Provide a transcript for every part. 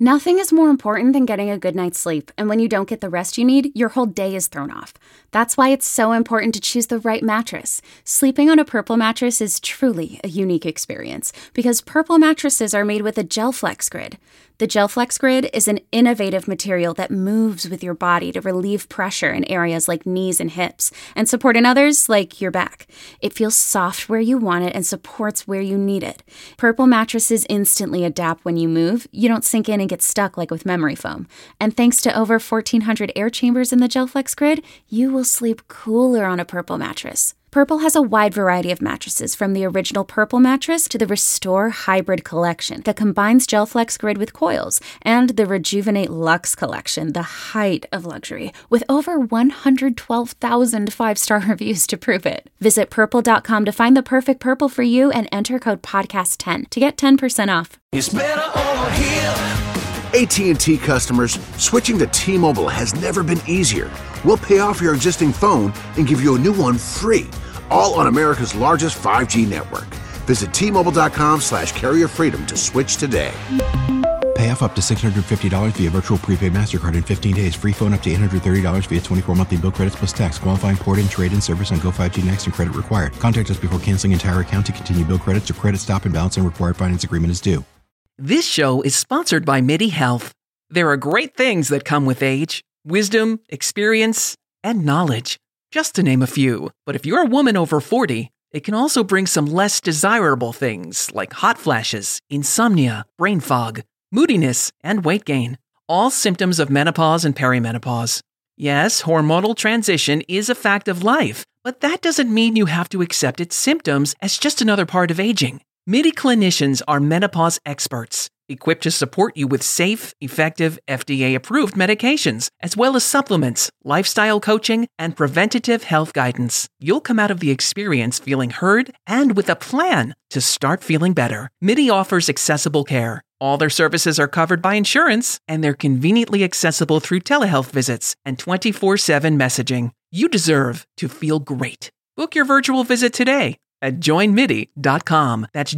Nothing is more important than getting a good night's sleep, and when you don't get the rest you need, your whole day is thrown off. That's why it's so important to choose the right mattress. Sleeping on a Purple mattress is truly a unique experience, because Purple mattresses are made with a GelFlex Grid. The GelFlex Grid is an innovative material that moves with your body to relieve pressure in areas like knees and hips, and support in others like your back. It feels soft where you want it and supports where you need it. Purple mattresses instantly adapt when you move. You don't sink in and get stuck like with memory foam. And thanks to over 1,400 air chambers in the GelFlex Grid, you will sleep cooler on a Purple mattress. Purple has a wide variety of mattresses, from the original Purple mattress to the Restore Hybrid collection that combines GelFlex Grid with coils, and the Rejuvenate Luxe collection, the height of luxury, with over 112,000 five-star reviews to prove it. Visit purple.com to find the perfect Purple for you and enter code podcast10 to get 10% off. It's better over here. AT&T customers, switching to T-Mobile has never been easier. We'll pay off your existing phone and give you a new one free, all on America's largest 5G network. Visit T-Mobile.com/carrier freedom to switch today. Pay off up to $650 via virtual prepaid MasterCard in 15 days. Free phone up to $830 via 24 monthly bill credits plus tax. Qualifying port and trade-in service on Go 5G Next and credit required. Contact us before canceling entire account to continue bill credits or credit stop and balance and required finance agreement is due. This show is sponsored by MIDI Health. There are great things that come with age: wisdom, experience, and knowledge, just to name a few. But if you're a woman over 40, it can also bring some less desirable things like hot flashes, insomnia, brain fog, moodiness, and weight gain, all symptoms of menopause and perimenopause. Yes, hormonal transition is a fact of life, but that doesn't mean you have to accept its symptoms as just another part of aging. MIDI clinicians are menopause experts, equipped to support you with safe, effective, FDA-approved medications, as well as supplements, lifestyle coaching, and preventative health guidance. You'll come out of the experience feeling heard and with a plan to start feeling better. MIDI offers accessible care. All their services are covered by insurance, and they're conveniently accessible through telehealth visits and 24/7 messaging. You deserve to feel great. Book your virtual visit today at joinmidi.com. That's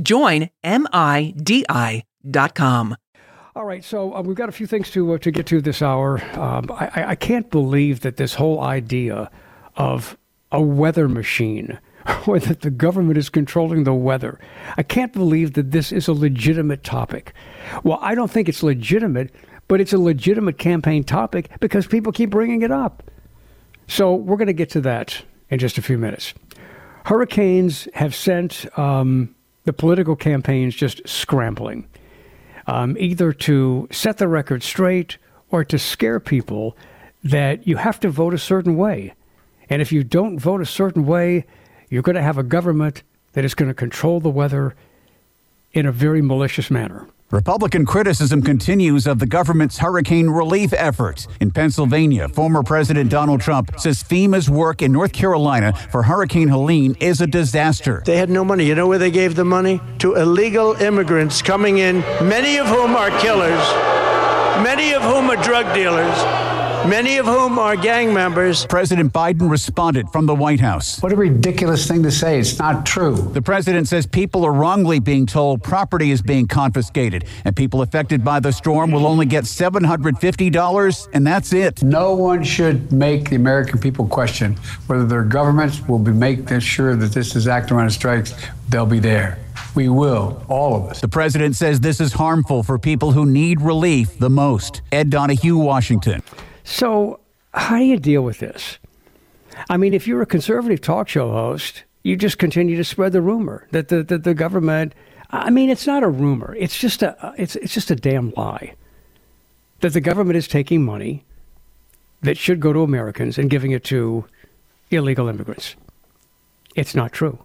joinmidi.com. All right, so we've got a few things to get to this hour. I can't believe that this whole idea of a weather machine, or that the government is controlling the weather, I can't believe that this is a legitimate topic. Well, I don't think it's legitimate, but it's a legitimate campaign topic because people keep bringing it up. So we're going to get to that in just a few minutes. Hurricanes have sent the political campaigns just scrambling, either to set the record straight or to scare people that you have to vote a certain way. And if you don't vote a certain way, you're going to have a government that is going to control the weather in a very malicious manner. Republican criticism continues of the government's hurricane relief efforts. In Pennsylvania, former President Donald Trump says FEMA's work in North Carolina for Hurricane Helene is a disaster. They had no money. You know where they gave the money? To illegal immigrants coming in, many of whom are killers, many of whom are drug dealers, many of whom are gang members. President Biden responded from the White House. What a ridiculous thing to say. It's not true. The president says people are wrongly being told property is being confiscated, and people affected by the storm will only get $750, and that's it. No one should make the American people question whether their governments will be making sure that this is acting on strikes. They'll be there. We will, all of us. The president says this is harmful for people who need relief the most. Ed Donahue, Washington. So how do you deal with this? I mean, if you're a conservative talk show host, you just continue to spread the rumor that the government, I mean, it's not a rumor. It's just a damn lie that the government is taking money that should go to Americans and giving it to illegal immigrants. It's not true.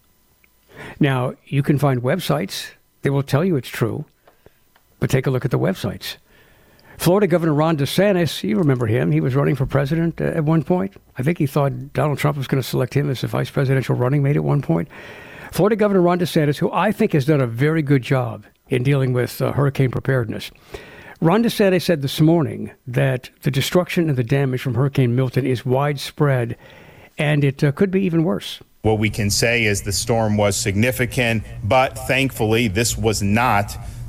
Now, you can find websites that will tell you it's true, but take a look at the websites. Florida Governor Ron DeSantis, you remember him. He was running for president at one point. I think he thought Donald Trump was going to select him as a vice presidential running mate at one point. Florida Governor Ron DeSantis, who I think has done a very good job in dealing with hurricane preparedness. Ron DeSantis said this morning that the destruction and the damage from Hurricane Milton is widespread, and it could be even worse. What we can say is the storm was significant, but thankfully this was not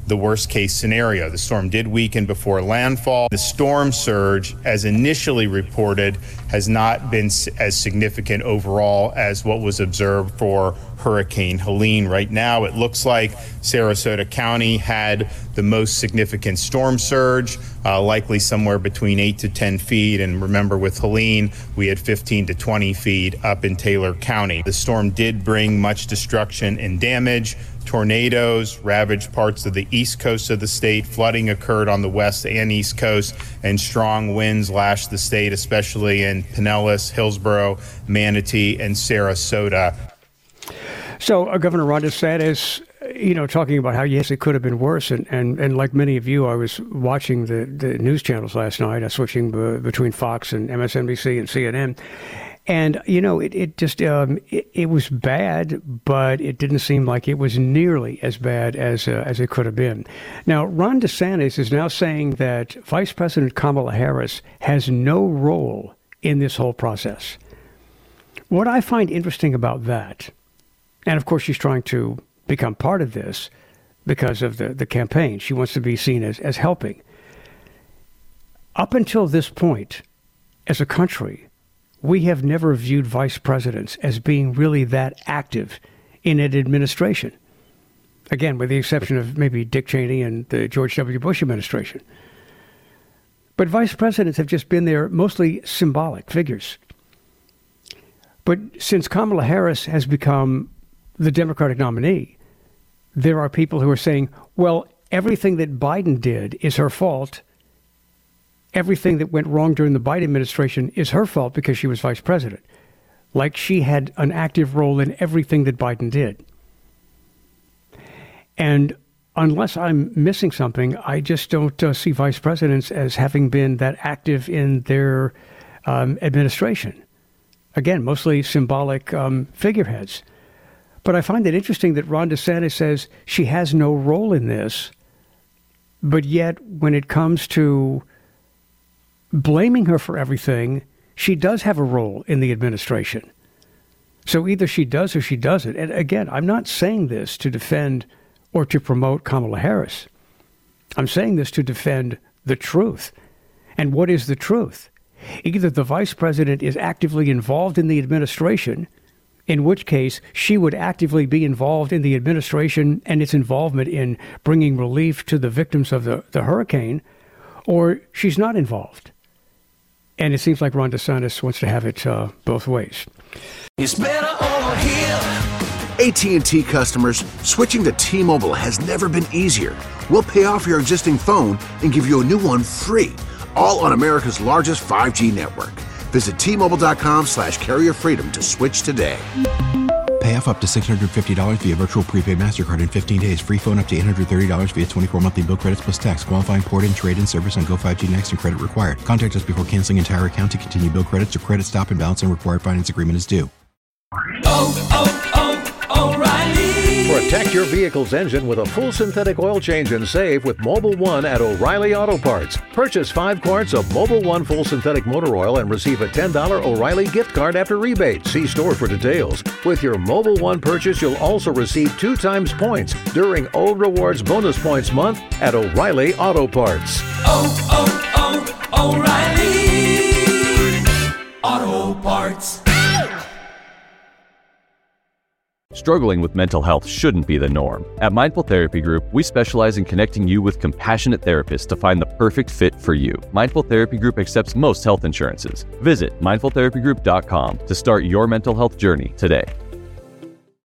the worst case scenario. The storm did weaken before landfall. The storm surge, as initially reported, has not been as significant overall as what was observed for Hurricane Helene. Right now, it looks like Sarasota County had the most significant storm surge, likely somewhere between 8 to 10 feet. And remember, with Helene, we had 15 to 20 feet up in Taylor County. The storm did bring much destruction and damage. Tornadoes ravaged parts of the east coast of the state. Flooding occurred on the west and east coast, and strong winds lashed the state, especially in Pinellas, Hillsborough, Manatee, and Sarasota. So Governor Ron DeSantis, talking about how, yes, it could have been worse. And like many of you, I was watching the news channels last night, switching between Fox and MSNBC and CNN. And, it was bad, but it didn't seem like it was nearly as bad as it could have been. Now, Ron DeSantis is now saying that Vice President Kamala Harris has no role in this whole process. What I find interesting about that, and of course she's trying to become part of this because of the campaign. She wants to be seen as helping. Up until this point, as a country, we have never viewed vice presidents as being really that active in an administration. Again, with the exception of maybe Dick Cheney and the George W. Bush administration. But vice presidents have just been there, mostly symbolic figures. But since Kamala Harris has become the Democratic nominee, there are people who are saying, well, everything that Biden did is her fault. Everything that went wrong during the Biden administration is her fault because she was vice president. Like she had an active role in everything that Biden did. And unless I'm missing something, I just don't see vice presidents as having been that active in their administration. Again, mostly symbolic figureheads. But I find it interesting that Ron DeSantis says she has no role in this, but yet when it comes to blaming her for everything, she does have a role in the administration. So either she does or she doesn't. And again, I'm not saying this to defend or to promote Kamala Harris. I'm saying this to defend the truth. And what is the truth? Either the vice president is actively involved in the administration, in which case she would actively be involved in the administration and its involvement in bringing relief to the victims of the hurricane, or she's not involved. And it seems like Ron DeSantis wants to have it both ways. It's better over here. AT&T customers, switching to T-Mobile has never been easier. We'll pay off your existing phone and give you a new one free, all on America's largest 5G network. Visit T-Mobile.com/carrier freedom to switch today. Pay off up to $650 via virtual prepaid MasterCard in 15 days. Free phone up to $830 via 24 monthly bill credits plus tax. Qualifying port-in, trade-in service on Go 5G Next and credit required. Contact us before canceling entire account to continue bill credits or credit stop and balance and required finance agreement is due. O'Reilly. Protect your vehicle's engine with a full synthetic oil change and save with Mobil 1 at O'Reilly Auto Parts. Purchase 5 quarts of Mobil 1 full synthetic motor oil and receive a $10 O'Reilly gift card after rebate. See store for details. With your Mobil 1 purchase, you'll also receive 2 times points during Old Rewards Bonus Points Month at O'Reilly Auto Parts. O'Reilly Auto Parts. Struggling with mental health shouldn't be the norm. At Mindful Therapy Group, we specialize in connecting you with compassionate therapists to find the perfect fit for you. Mindful Therapy Group accepts most health insurances. Visit mindfultherapygroup.com to start your mental health journey today.